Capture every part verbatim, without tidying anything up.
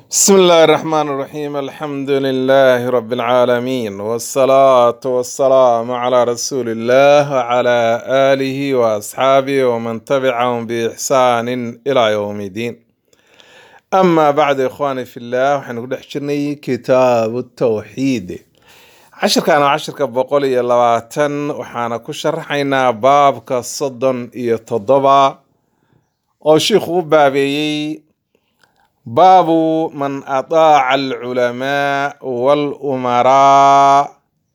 بسم الله الرحمن الرحيم الحمد لله رب العالمين والصلاة والسلام على رسول الله وعلى آله وأصحابه ومن تبعهم بإحسان إلى يوم الدين. أما بعد إخواني في الله وحنقول حجرني كتاب التوحيد عشر كان عشر كبقولي اللواتن وحانا كشرحينا باب كالصدن يتضبع أو شيخ بابي باب من أطاع العلماء والأمراء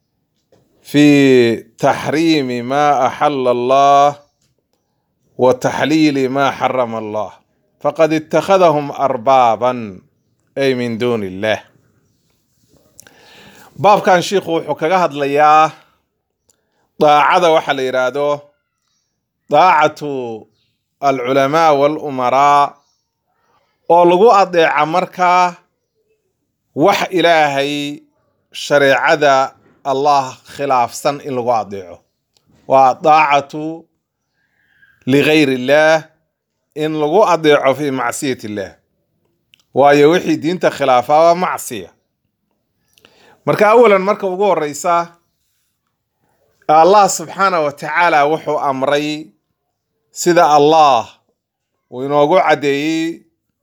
في تحريم ما أحل الله وتحليل ما حرم الله فقد اتخذهم أربابا أي من دون الله. باب كان شيخو حكاها هدلياه طاعة وحل إرادو طاعة العلماء والأمراء oo lagu adeeca markaa wax ilaahay shariicada Allah khilaafsan in lagu adeeco waa daacatu li ghayri Allah in lagu adeeco fi macsiyati Allah waayo wixii diinta khilaafa waa macsiya. marka awalan marka ugu horeysa Allah subhanahu wa ta'ala wuxuu amray sida Allah uu inoogu cadeeyay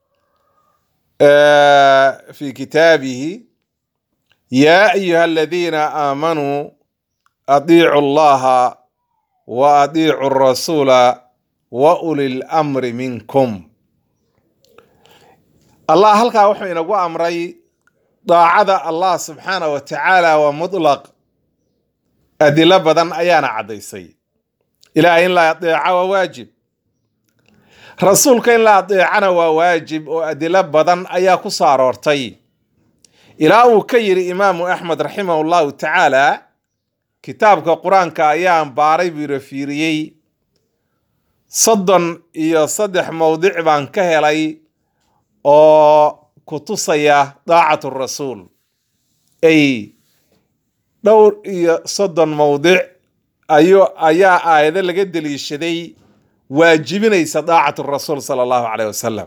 في كتابه يا أيها الذين آمنوا أطيعوا الله وأطيعوا الرسول وأولي الأمر منكم. الله هلكا وحو إنغو أمري طاعة الله سبحانه وتعالى ومطلق أدلة بدن أيانا عديسي إلى إن لا يطيع وواجب rasuulka in la adeecana waa waajib oo adilo badan ayaa ku saaroortay ilaa uu ka yiri imaamu axmed raximahullahu tacaala kitaabka quraanka ayaan baaray buu rafiiriyey soddon iyo saddex mawdic baan ka helay oo ku tusaya daacatu rasuul ay dhowr iyo soddon mawdic ayo ayaa aayado laga daliishaday واجبينيس طاعة الرسول صلى الله عليه وسلم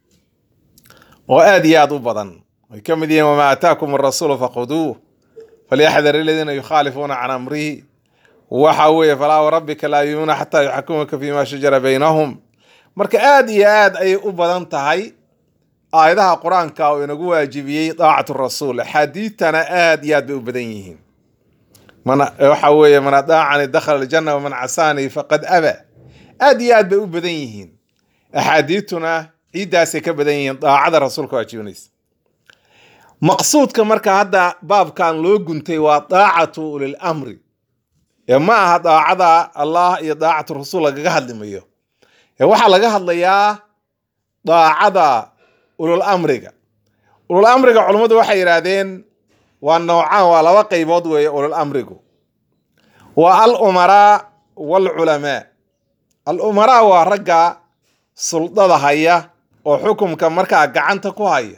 وآدي يادو بدن وكم دين وما أتاكم الرسول فخذوه فليحذر الذين يخالفون عن أمره وحوي فلا وربك لا يؤمنون حتى يحكمك فيما شجر بينهم مرك آدي ياد أي أبدن تهي آياتها قرآن كاو ينقو واجبيي طاعة الرسول حديثنا آدي ياد بأبدنيهم من وحوي من أطاعني دخل الجنة ومن عساني فقد أبى aad iyo aad bay u badan yihiin axaadiituna ciidaasay ka badan yihiin daacada rasuulka waajibinaysa. maqsuudka marka hadda baabkan loo guntay waa daacatu ulil amri ee ma aha daacada Allah iyo daacatu rasuul lagaga hadlimayo ee waxaa laga hadlayaa daacada ulul amriga. ulul amriga culimadu waxay yiraahdeen waa noocaan waa laba qaybood weeye ulul amrigu waa al umara wal ulama. الأمراء ورجع سلطة هيا وحكم كمركع جعنت كوهيا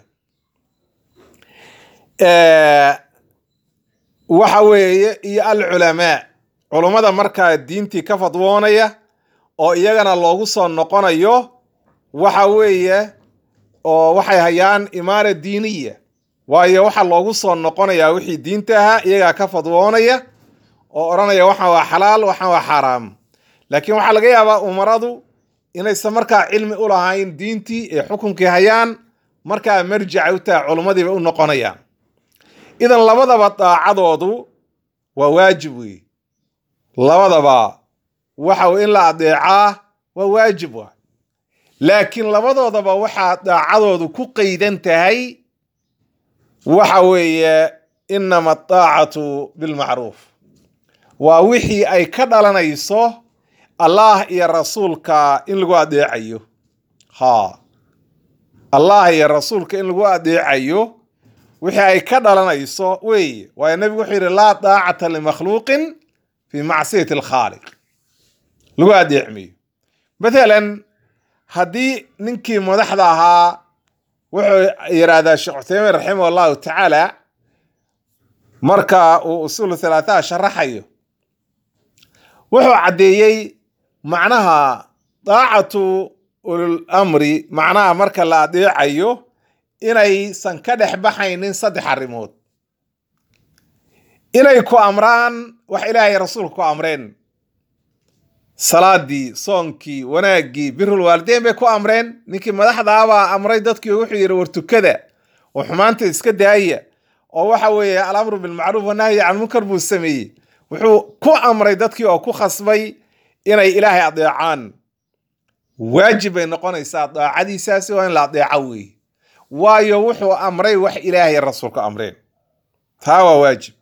أه وحوي يا العلماء علماء مركع الدين تي كفضوانية أو يجنا الله صن نقنا يو وحوي أو وحي هيان إمارة دينية ويا وح الله صن نقنا يا وحي دين تها يجا كفضوانية أو أرانا يا وح حلال وح حرام laakiin waxa laga yaabaa umaradu inay samarka cilmi u lahayn diintii ee xukunkii hayaan marka marjic u taa culimadii u noqonayaan. idan labadaba daacadoodu waa waajib weey labadaba waxa in la adeecaa waa waajib waa laakiin labadoodaba waxa daacadoodu ku qeydan tahay waxa weeye inama at-taa'atu bil ma'ruf waa wixii ay ka dhalanayso الله يا رسولك إن لقوا أدعيه ها الله يا رسولك إن لقوا أدعيه وحي كذا لنا يسوع وي والنبي وحير لا طاعة لمخلوق في معصية الخالق لقوا أدعمي مثلا هدي ننكي مدحضها وحي يراد الشيخ عثيمين رحمه الله تعالى مركا وأصول ثلاثة شرحيه وحو عديي معناها طاعة ulul amri macnaha marka la adeecayo inaysan ka dhex baxaynin saddex arrimood inay ku amraan wax ilaahay rasuulku ku amreen salaadii soonkii wanaagii birrul waalideyn bay ku amreen ninkii madaxdaabaa amray dadkii wuxuu yidhi war tukada oo xumaanta iska daaya oo waxa weeye alamru bilmacruuf wanahyi can munkar buu sameeyey wuxuu ku amray dadkii oo ku khasbay inay ilaahay adeecaan waajib bay noqonaysaa daacadiisaasi waa in la adeeco weeye waayo wuxuu amray wax ilaahay rasuulku amreen taa waa waajib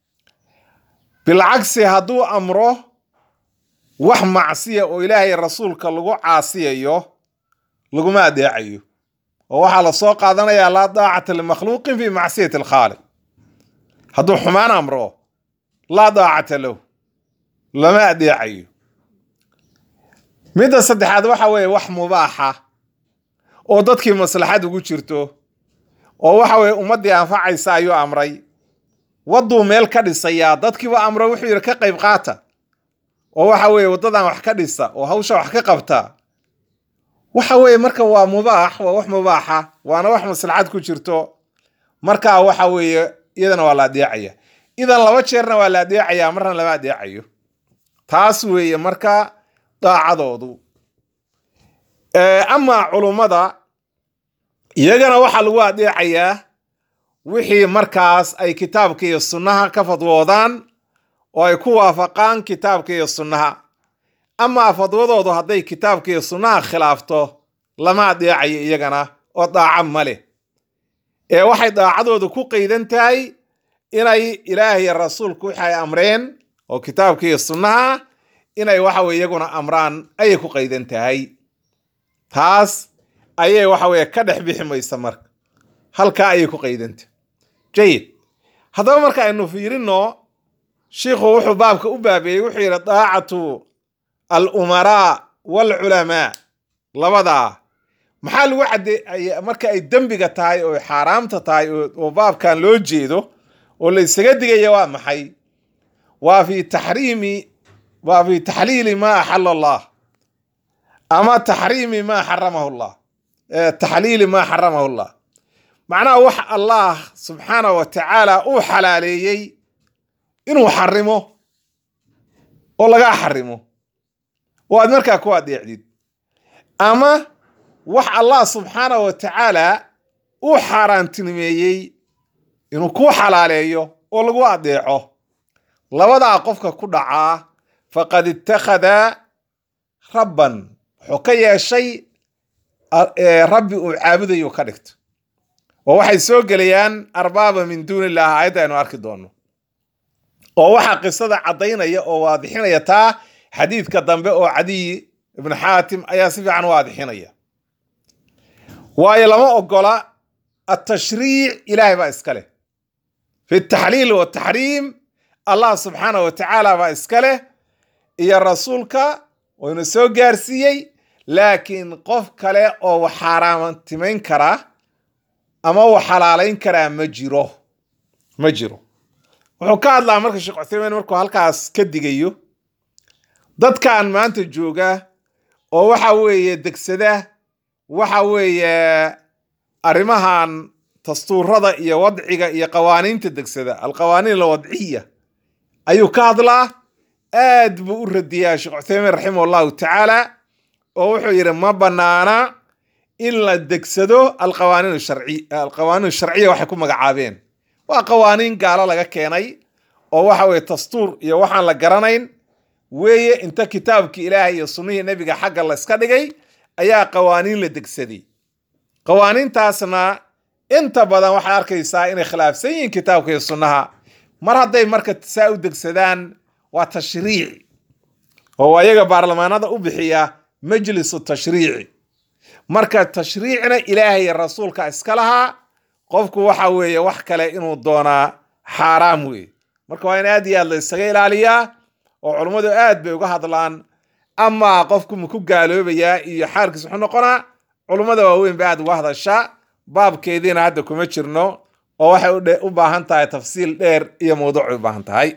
bilcagsi hadduu amro wax macsiya oo ilaahay rasuulka lagu caasiyayo laguma adeecayo oo waxaa la soo qaadanayaa laa daacata limakhluuqin fi macsiyati alkhaaliq hadduu xumaan amro laa daacata lahu lama adeecayo midda saddexaad waxa weeye wax mubaaxa oo dadkii maslaxad ugu jirto oo waxa weeye ummaddii anfacaysa ayuu amray wadduu meel ka dhisayaa dadkiiba amro wuxuu yidhi ka qayb qaata oo waxa weeye waddadan wax ka dhisa oo hawsha wax ka qabta waxa weeye marka waa mubaax waa wax mubaaxa waana wax maslaxad ku jirto marka waxa weeye iyadana waa la adeecaya idan laba jeerna waa la adeecaya marna lama adeecayo taas weeye marka daacadoodu ee ama culumada iyagana waxa lagu adeecayaa wixii markaas ay kitaabka iyo sunnaha ka fadwoodaan oo ay ku waafaqaan kitaabka iyo sunnaha ama fadwadoodu hadday kitaabka iyo sunnaha khilaafto lama adeecayo iyagana oo daaca ma leh ee waxay daacadoodu ku qaydan tahay inay ilaahay iyo rasuulku waxay amreen oo kitaabka iyo sunnaha inay waxa weeye iyaguna amraan ayay ku qaydan tahay taas ayay waxa weeye ka dhex bixi maysa marka halka ayay ku qaydanta jayid haddaba marka aynu fiirino sheekhu wuxuu baabka u baabeeyey wuxuu yidhi daacatu al-umaraa wal-culamaa labadaa maxaa lagu caddeeyay marka ay dembiga tahay oo xaaraamta tahay oo baabkan loo jeedo oo la isaga digaya waa maxay waa fi taxriimi waa fi taxliili maa axalla allah ama taxriimi maa xaramahu allah taxliili maa xaramahu allah macnaha wax allah subxaanahu wa tacaala uu xalaaleeyey inuu xarimo oo lagaa xarimo oo aad markaa ku adeecdid ama wax allah subxaanahu wa tacaala uu xaaraantinimeeyey inuu ku xalaaleeyo oo lagu adeeco labadaa qofka ku dhacaa faqad ittakhada rabban wuxuu ka yeeshay rabbi uu caabudayo ka dhigto oo waxay soo gelayaan arbaaba min duuni illah aayadda aynu arki doono oo waxaa qisada caddaynaya oo waadixinaya taa xadiidka dambe oo cadiy ibnu xaatim ayaa si fiican waadixinaya waayo lama ogola atashriic ilaahay baa iska leh fi taxliil wataxriim allah subxaanahu wa tacaala baa iska leh iyo rasuulka wayna soo gaarsiiyey laakiin qof kale oo wax xaaraamtimayn kara ama wax xalaalayn karaa ma jiro ma jiro wuxuu ka hadlaa marka sheekh Cuthaymin markuu halkaas ka digayo dadkan maanta jooga oo waxa weeye degsada waxa weeye arrimahan dastuurada iyo wadciga iyo qawaaniinta degsada alqawaaniin alwadciya ayuu ka hadlaa aad buu u radiyaa sheekh Cuthaymin raximahullahu tacaala oo wuxuu yiri ma banaana in la degsado alqawaaniin sharci alqawaaniin sharciya waxay ku magacaabeen waa qawaaniin gaalo laga keenay oo waxa weeye dastuur iyo waxaan la garanayn weeye inta kitaabkii ilaahay iyo sunnihii nabiga xagga la iska dhigay ayaa qawaaniin la degsaday qawaaniintaasna inta badan waxaad arkaysaa inay khilaafsan yihiin kitaabka iyo sunnaha mar hadday marka saa u degsadaan waa tashriic oo ayaga baarlamaanada u bixiya majlisu tashriici marka tashriicna ilaahay iyo rasuulka iska lahaa qofku waxa weeye wax kale inuu doonaa xaaraam weeye marka waa in aad iyo aad la isaga ilaaliyaa oo culummadu aad bay uga hadlaan ama qofku ma ku gaaloobayaa iyo xaalkiis wuxuu noqonaa culummada waaweyn ba aad uga hadashaa baabkeediina hadda kuma jirno oo waxay u baahan tahay tafsiil dheer iyo mawduuc u baahan tahay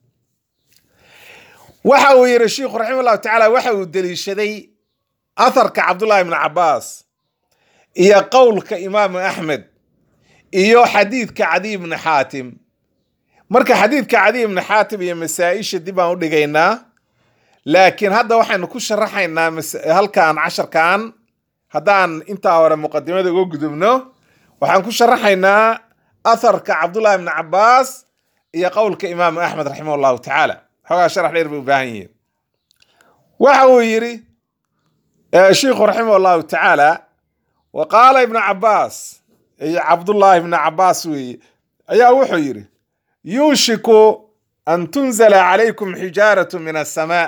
waxa uu yiri sheekhu raximahullahu tacaala waxa uu daliishaday atharka cabdullaahi ibn cabbaas iyo qowlka imaamu axmed iyo xadiidka cadiy ibni xaatim. marka xadiidka cadiy ibni xaatim iyo masaa-isha dib aan u dhigaynaa, laakiin hadda waxaynu ku sharaxaynaa halkan casharkan. haddaan intaa hore muqadimada uga gudubno, waxaan ku sharaxaynaa atharka cabdullahi ibni cabaas iyo qowlka imaamu axmed raximah allahu tacaala. xoogaa sharax dheer bay u baahan yihiin. waxa uu yidhi shiikhu raximah allahu tacaala, wa qaala ibnu cabaas, iyo cabdullaahi ibni cabaas weeye, ayaa wuxuu yidhi yuushiku an tunzala calaykum xijaaratu min asamaa.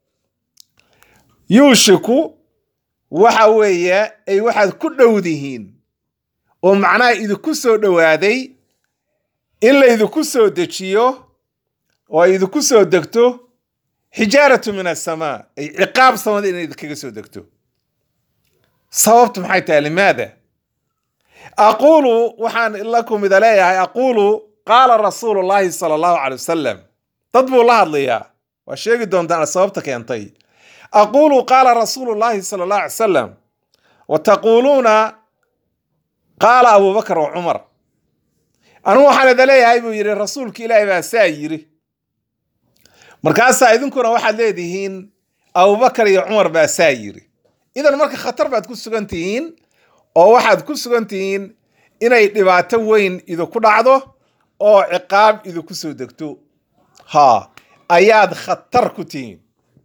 yuushiku waxa weeye ay waxaad ku dhowdihiin oo macnaha idinku soo dhowaaday in laydinku soo dejiyo oo ay idinku soo degto xijaaratu min asamaa, ay ciqaab samada inay idinkaga soo degto. sababtu maxay tahay? limaada? aquulu waxaan lakum ida leeyahay, aquulu qaala rasuulu llaahi sala allahu calay wasalam. dad buu la hadlayaa, waa sheegi doontaan sababta keentay. aquulu qaala rasuulu llaahi sala allahu alay wasalam wa taquuluuna qaala abubakar wa cumar. anugu waxaan ida leeyahay buu yidhi rasuulka ilaahi baa saa yidhi, markaasaa idinkuna waxaad leedihiin abubakar iyo cumar baa saa yidhi. idan marka khatar baad ku sugan tihiin, oo waxaad ku sugan tihiin inay dhibaato weyn idinku dhacdo oo ciqaab idinku soo degto. ha ayaad khatar ku tihiin.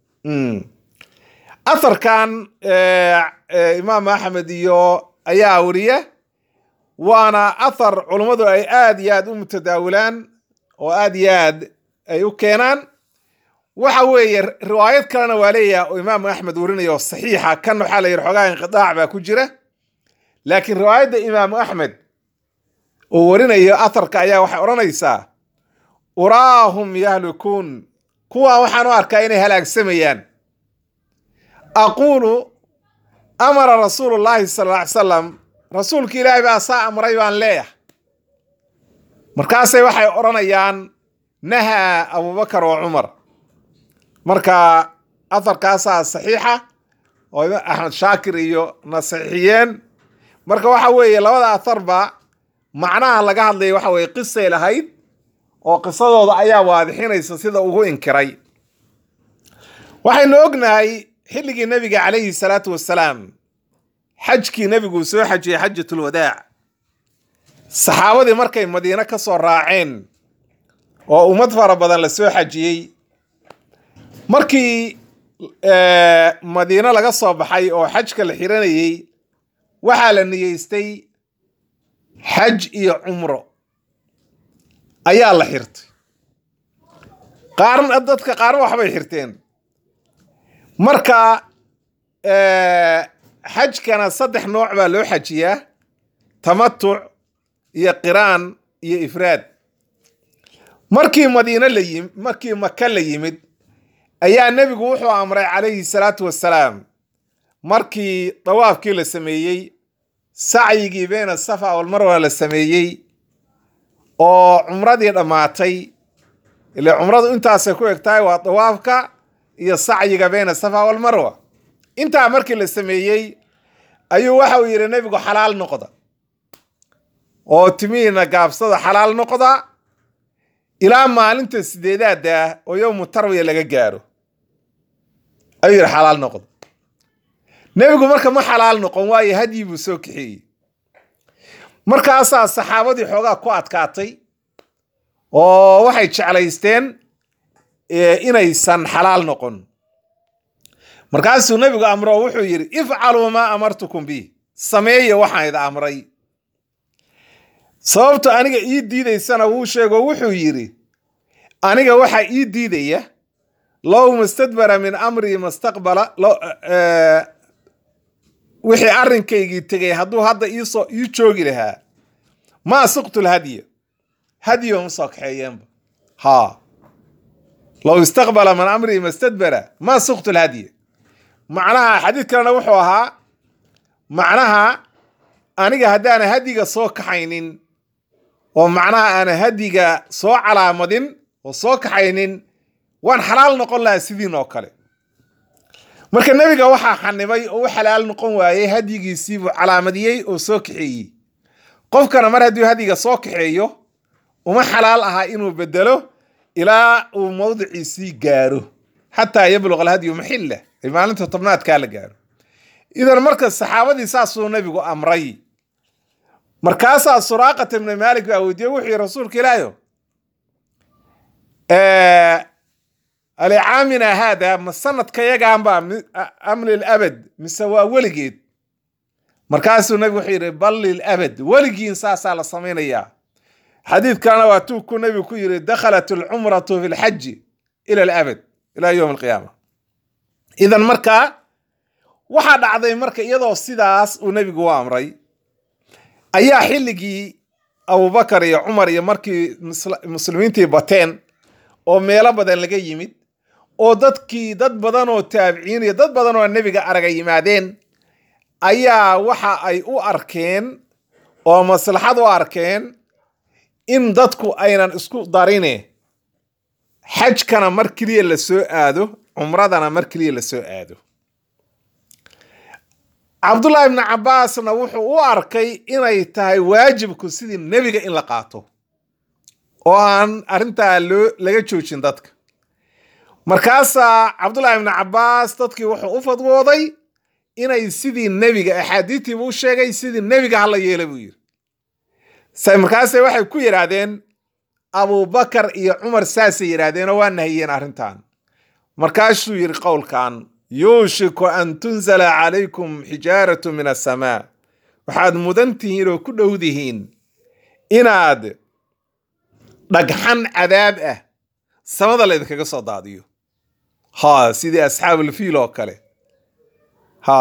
atharkan imaam axmed iyo ayaa wariya, waana athar culummadu ay aad iyo aad u mutadaawilaan oo aad iyo aad ay u keenaan. waxa weeye riwaayad kalena waa leeyaha oo imaamu axmed warinayo oo saxiixa. kan waxaa la yidhi xoogaa inqidaac baa ku jira, laakiin riwaayadda imaamu axmed oo warinayo atharka ayaa waxay odhanaysaa uraahum yahlikuun, kuwaa waxaan u arkaa inay halaagsamayaan. aquulu amara rasuulu llaahi sala alla alay salam, rasuulka ilaahay baa saa amray baan leeyahay. markaasay waxay odhanayaan nahaa abubakar wa cumar. marka atharkaasaa saxiixa oo axmed shaakir iyo nasaxiyeen. marka waxa weeye labada atharba macnaha laga hadlaya waxa weye qisay lahayd, oo qisadooda ayaa waadixinaysa sida ugu inkiray. waxaynu ognahay xilligii nebiga calayhi salaatu wassalaam, xajkii nebiguu soo xajiyey xajatulwadaac, saxaabadii markay madiine ka soo raaceen oo ummad fara badan la soo xajiyey, markii madiine laga soo baxay oo xajka la xiranayey, waxaa la niyeystay xaj iyo cumro ayaa la xirtay. qaarna dadka qaarna waxbay xirteen. marka xajkana saddex nooc baa loo xajiyaa: tamatuc iyo qiraan iyo ifraad. markii madiine la yimid, markii maka la yimid, ayaa nebigu wuxuu amray calayhi salaatu wassalaam, markii dawaafkii la sameeyey, sacyigii bayna safa walmarwa la sameeyey, oo cumradii dhammaatay, ile cumradu intaasay ku eg tahay, waa dawaafka iyo sacyiga bayna safa walmarwa. intaa markii la sameeyey ayuu waxa uu yidhi nebigu xalaal noqda oo timihiina gaabsada, xalaal noqda ilaa maalinta sideedaada oo yowmu tarwiya laga gaaro. ayuu yidhi xalaal noqda. nebigu marka ma xalaal noqon, waayo hadyi buu soo kaxeeyey. markaasaa saxaabadii xoogaa ku adkaatay oo waxay jeclaysteen inaysan xalaal noqon. markaasuu nebigu amro wuxuu yidhi ifcaluu maa amartukum bih, sameeya waxaan ida amray. sababto aniga ii diidaysana wuu sheego, wuxuu yidhi aniga waxaa ii diidaya low mastadbara min amrii mastaqbala, wixii arrinkaygii tegay hadduu hadda iisoo ii joogi lahaa, maa suqtu lhadya, hadyo ma soo kaxeeyeenba. ha low istaqbala min amrii mastadbara maa suqtu lhadya. macnaha xadiid kalena wuxuu ahaa, macnaha aniga haddaana hadiga soo kaxaynin, oo macnaha aana hadiga soo calaamadin oo soo kaxaynin, waan xalaal noqon lahaa sidiin oo kale. marka nabiga waxaa xanibay oo u xalaal noqon waayey hadyigiisii buu calaamadiyey oo soo kaxeeyey. qofkana mar hadduu hadyiga soo kaxeeyo uma xalaal aha inuu bedelo ilaa uu mawdiciisii gaaro xataa yabluq alhadyu maxilla ay maalinta tobnaadkaa la gaaro. idan marka saxaabadii saasuu nabigu amray. markaasaa Suraaqata ibn Maalik baa weydiiyey wuxuu yidhi rasuulka ilaahayow alicaamina haada ma sanadka yagaanba am lilabad mise waa weligeed? markaasuu nabigu wuxuu yidhi bal lilabad, weligiin saasaa la samaynayaa. xadiid kalena waa tuu ku nabigu ku yidhi dakhalat alcumratu fi lxaji ila alabad ilaa yowm alqiyaama. idan markaa waxaa dhacday marka iyadoo sidaas uu nabigu u amray ayaa xilligii abubakar iyo cumar iyo markii muslimiintii bateen oo meelo badan laga yimid oo dadkii dad badan oo taabiciin iyo dad badan oo nebiga araga yimaadeen ayaa waxa ay u arkeen oo maslaxad u arkeen in dadku aynan isku darine xajkana mar keliya la soo aado cumradana mar keliya la soo aado. cabdullaahi ibni cabbaasna wuxuu u arkay inay tahay waajibku sidii nebiga in la qaato oo aan arrintaa loo laga joojin dadka. markaasaa cabdullaahi ibni cabbaas dadkii wuxuu u fadwooday inay sidii nebiga axaadiitiibu u sheegay sidii nebiga hala yeela buu yidhi. markaase waxay ku yidhaahdeen abubakar iyo cumar saasay yidhaahdeen oo waa nahiyeen arrintan. markaasuu yidhi qowlkan yuushiku an tunzala calaykum xijaaratu min asamaa, waxaad mudan tihiin oo ku dhowdihiin inaad dhagxan cadaab ah samada laydinkaga soo daadiyo. ha sidii asxaabulfiil oo kale. ha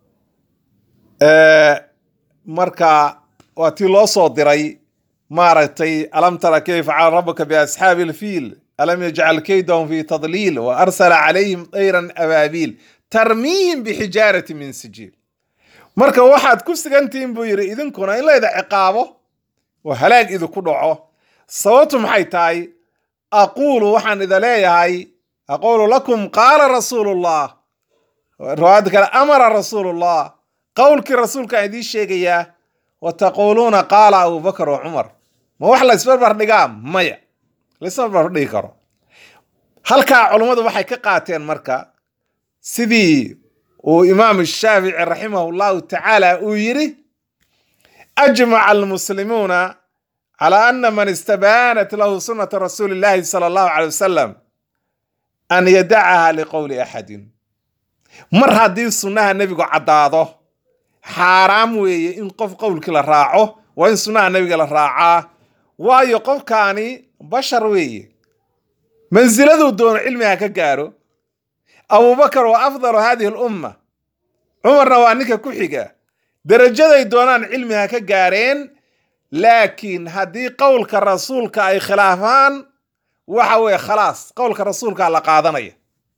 marka waa tii loo soo diray maaragtay alam tara kayfa facala rabbuka biasxaabi alfiil alam yajcal kaydahum fi tadliil wa arsala calayhim tayran abaabiil tarmiihim bixijaarati min sijiil. marka waxaad ku sigantihiin buu yidhi idinkuna in layda ciqaabo oo halaag idinku dhaco. sababtu maxay tahay? aquulu waxaan ida leeyahay aquulu lakum qaala rasuulullah, riwaayad kale amara rasuulullah, qowlkii rasuulkaan idiin sheegayaa. wa taquuluuna qaala abubakar wa cumar, ma wax la isbarbar dhigaa? maya, laisbarbar dhigi karo. halkaa culummadu waxay ka qaateen marka sidii uu imaam shaafici raximahu llahu tacaala uu yidhi ajmaca almuslimuuna calaa ana man istabaanat lahu sunnata rasuuli llahi sala allahu calay wasalam an yadacaha liqowli axadin. mar haddii sunnaha nebigu caddaado xaaraam weeye in qof qowlkii la raaco, waa in sunnaha nebiga la raacaa. waayo qofkaani bashar weeye, mansiladuu doono cilmiga ka gaaro. abubakar waa afdalu hadihi alumma, cumarna waa ninka ku xiga, darajaday doonaan cilmiga ka gaareen. laakiin haddii qowlka rasuulka ay khilaafaan waxa weeye khalaas qowlka rasuulka la qaadanaya.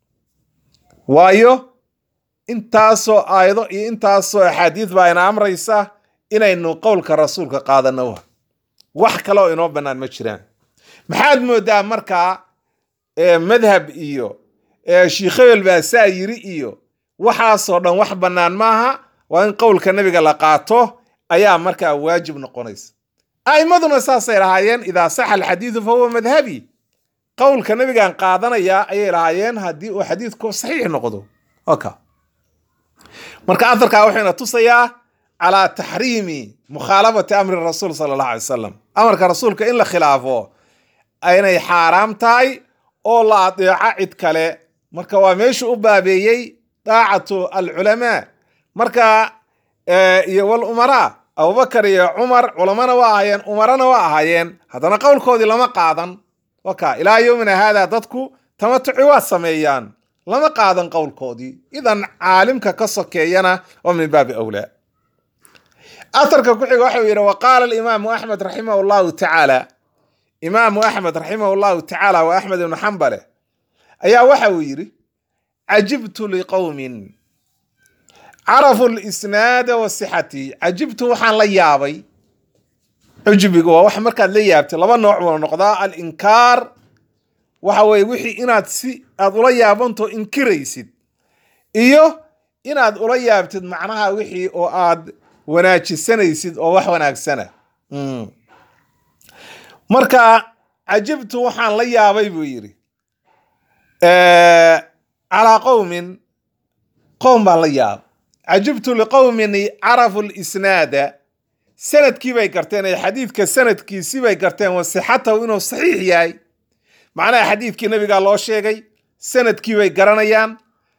waayo intaasoo aayado iyo intaasoo axaadiid baa ina amraysa inaynu qowlka rasuulka qaadano. wax kale oo inoo bannaan ma jiraan. maxaad moodaa markaa madhab iyo sheikh hebel baa saa yiri iyo waxaasoo dhan wax bannaan maaha. waa in qowlka nebiga la qaato ayaa markaa waajib noqonaysa. a'immaduna saasay lahaayeen idaa saxa alxadiidu fa huwa madhabi, qowlka nebigaan qaadanayaa ayay lahaayeen haddii uu xadiidku saxiix noqdo. okay. marka aharkaa wuxuuna tusayaa calaa taxriimi mukhaalafati amri rasuul sala allahu alay wasalam, amarka rasuulka in la khilaafo inay xaaraam tahay oo la adeeco cid kale. marka waa meeshu u baabeeyey daacatu alculamaa. marka iyo walumaraa, abubakar iyo cumar culamana waa ahaayeen, umarana waa ahaayeen, haddana qowlkoodii lama qaadan. waka ilaa yowmina haada dadku tamatuci waa sameeyaan, lama qaadan qowlkoodii. idan caalimka ka sokeeyana waa min baabi awlaa. atarka ku xiga waxau yidhi waqaala alimaamu axmed raximahu llahu tacaala, imaamu axmed raximahu llahu tacaala wa axmed ibnu xambale ayaa waxa uu yidhi cajibtu liqowmin carafu lisnaada wa sixati. cajibtu waxaan la yaabay. cujbiga waa wax markaad la yaabtay laba nooc wada noqdaa. alinkaar waxa weye wixii inaad si aad ula yaabanto inkiraysid, iyo inaad ula yaabtid macnaha wixii oo aad wanaajisanaysid oo wax wanaagsana. Mm. marka cajibtu waxaan la yaabay buu yidhi calaa qowmin qowm baan la yaab cajibtu liqowmin carafu lisnaada sanadkii bay garteen ee xadiidka sanadkiisii bay garteen wasixatahu inuu saxiix yahay. macnaha xadiidkii nabigaa loo sheegay, sanadkii bay garanayaan,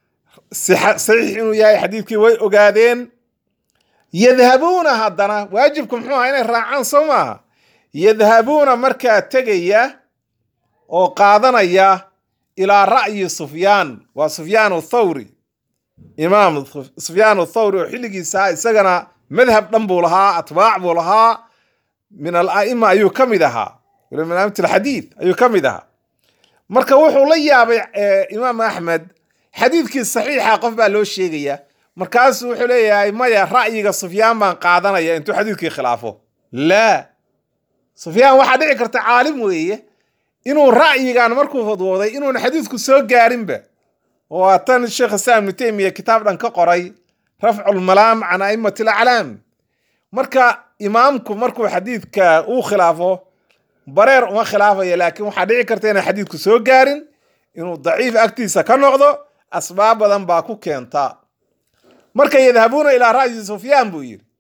saxiix inuu yahay xadiidkii way ogaadeen. yadhabuuna haddana waajibku muxuu ahaa inay raacaan soo maaha. yadhabuuna markaa tegaya oo qaadanaya ilaa ra'yi sufyaan, waa sufyaan thawri, imaam sufyaan thawri oo xilligiisa isagana madhab dhan buu lahaa, atbaac buu lahaa, min ala'ima ayuu ka mid ahaa, min a'immati alxadiid ayuu ka mid ahaa. marka wuxuu la yaabay imaam axmed xadiidkii saxiixa qof baa loo sheegaya, markaasuu wuxuu leeyahay maya ra'yiga sufyaan baan qaadanaya intuu xadiidkii khilaafo. laa, sufyaan waxaa dhici karta caalim weeye inuu ra'yigan markuu fadwooday inuuna xadiidku soo gaarinba. waa tan sheekh islaam ibnu taymiya kitaab dhan ka qoray rafcu lmalaam can a'immati alaclaam. marka imaamku markuu xadiidka uu khilaafo bareer uma khilaafaya, laakiin waxaa dhici karta inaan xadiidku soo gaarin, inuu daciif agtiisa ka noqdo, asbaab badan baa ku keenta. marka yadhabuuna ilaa ra'yi sufyaan buu yidhi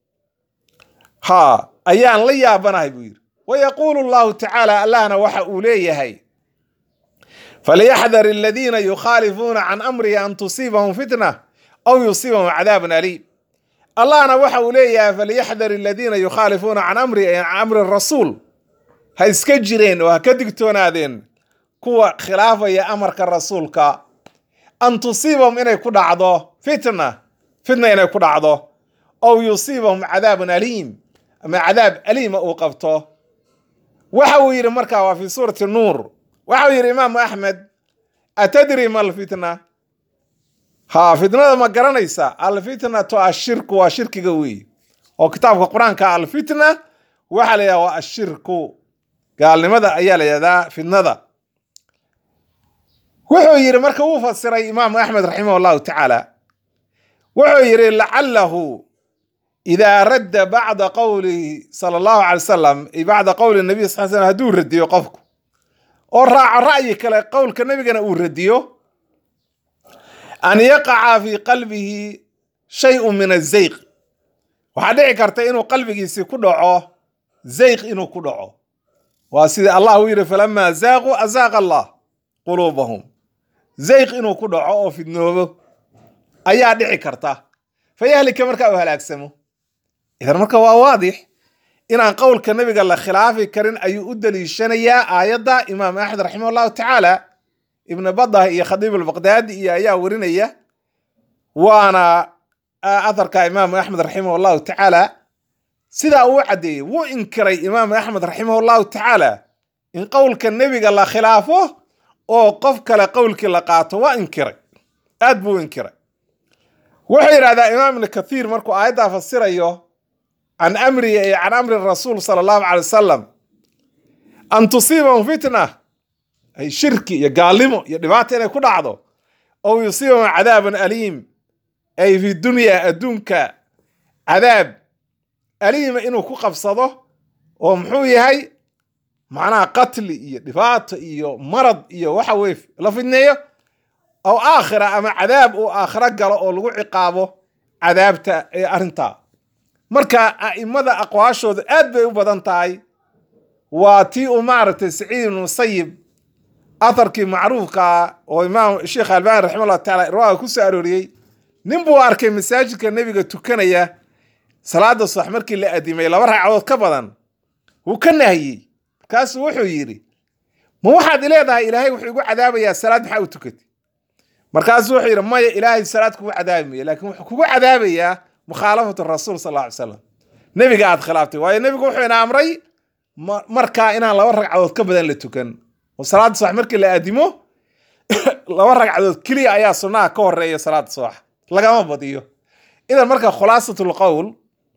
ha ayaan la yaabanahay buu yidhi. wayaquulu llahu tacaala allahna waxa uu leeyahay falyaxdar aladiina yukhaalifuuna can amrihi an tusiibahum fitna aw yusiibahum cadaabun aliim. allahna waxa uu leeyahay falyaxdar aladiina yukhaalifuuna can amrihi can amri rasuul, ha iska jireen oo ha ka digtoonaadeen kuwa khilaafaya amarka rasuulka, an tusiibahum inay ku dhacdo fitna fitna inay ku dhacdo, aw yusiibahum cadaabun aliim ama cadaab aliima uu qabto. waxa uu yidhi markaa waa fi suurati nuur, waxa uu yidhi imaamu axmed atadri ma alfitna, ha fitnada ma garanaysa? alfitnatu ashirku, waa shirkiga weeye, oo kitaabka qur-aanka alfitna waxaa la yidhaha waa ashirku, gaalnimada ayaa la yidhahdaa fitnada. wuxuu yidhi marka uu fasiray imaamu axmed raximah llahu tacaala, wuxuu yidhi lacalahu idaa radda bacda qowlihi sala allahu alay wasalam, bacda qowli nabiy sal slam, hadduu radiyo qofku oo raaco ra'yi kale qowlka nabigana uu radiyo, an yaqaca fi qalbihi shayun min azayq, waxaa dhici karta inuu qalbigiisi ku dhaco zayq, inuu ku dhaco. waa sida allah uu yidhi falamaa zaaquu azaaqa allah quluubahum, zayq inuu ku dhaco oo fidnoobo ayaa dhici karta, fayahlika markaa uu halaagsamo. idan marka waa waadix inaan qowlka nabiga la khilaafi karin ayuu u daliishanayaa aayadda. imaam axmed raximah llahu tacaala, ibn badah iyo khadiib albaqdaadi iyo ayaa warinaya, waana atharka imaam axmed raximah llahu tacaala sidaa uu caddeeyey. wuu inkiray imaam axmed raximah llahu tacaala in qowlka nebiga la khilaafo oo qof kale qowlkii la qaato, waa inkiray, aad buu inkiray. wuxuu yidhahdaa imaam ibn kathiir markuu aayaddaa fasirayo can amri can amri rasuul sala allahu calay wasalam an tusiibahum fitna, ay shirki iyo gaalnimo iyo dhibaata inay ku dhacdo, ow yusiibahum cadaabun aliim, ay fi dunya adduunka cadaab aliima inuu ku qabsado, oo muxuu yahay macnaha qatli iyo dhibaato iyo marad iyo waxa weye la fidneeyo, aw aakhira ama cadaab uu aakhira galo oo lagu ciqaabo cadaabta ee arrintaa. marka a'immada aqwaashooda aad bay u badan tahay. waa tii uu maaragtay saciid ibn musayib atharkii macruufka oo imaam sheekh albani raximahullah taala riwaaya ku soo arooriyey, nin buu arkay masaajidka nebiga tukanaya salaada subax markii la adimay laba ragcadood ka badan, wuu ka nahiyey. markaasuu wuxuu yidhi ma waxaad ileedahay ilaahay wuxuu igu cadaabayaa salaad maxaa u tukatay? markaasuu wuxuu yidhi maya, ilaahay salaad kugu cadaabi mayo, laakiin wuxuu kugu cadaabayaa mukhaalafatu rasuul sal alla alay slam, nebiga aad khilaaftay. waayo nebigu wuxuu ina amray markaa inaan laba ragcadood ka badan la tukan, oo salaada subax markii la aadimo laba ragcadood keliya ayaa sunnaha ka horeeya salaada subax, lagama badiyo. idan marka khulaasatul qowl,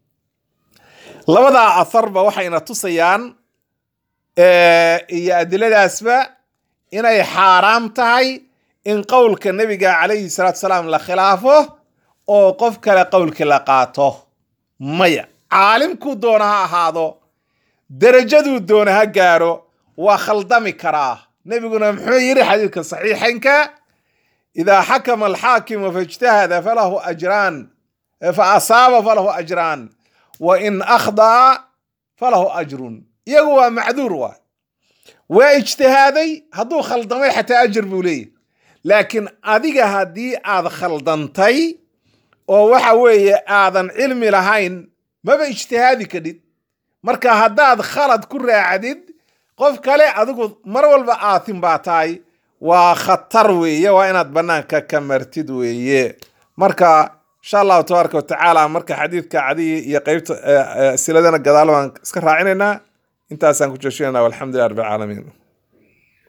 labadaa atharba waxayna tusayaan iyo adiladaasba inay xaaraam tahay in qowlka nebiga calayhi salaatu salaam la khilaafo oo qof kale qowlkii la qaato maya caalimkuu doona ha ahaado derajaduu doona ha gaaro waa khaldami karaa nebiguna muxuu yidhi xadiidka saxiixaynka idaa xakama alxaakimu faijtahada falahu ajraan fa asaaba falahu ajraan wa in akhdaa falahu ajrun iyagu waa macduur waay waa ijtihaaday hadduu khaldamay xataa ajir buu leeyahy laakiin adiga haddii aad khaldantay oo waxa weeye aadan cilmi lahayn maba ijtihaadi kadhid marka haddaad khalad ku raacdid qof kale adigu mar walba aatin baa tahay waa khatar weeye waa inaad bannaanka ka martid weeye marka insha allahu tabaaraka watacaala marka xadiidka cadiyi iyo qeybta siladana gadaal baan iska raacinaynaa intaasaan ku joojinaynaa walxamdulilah rabbil caalamiin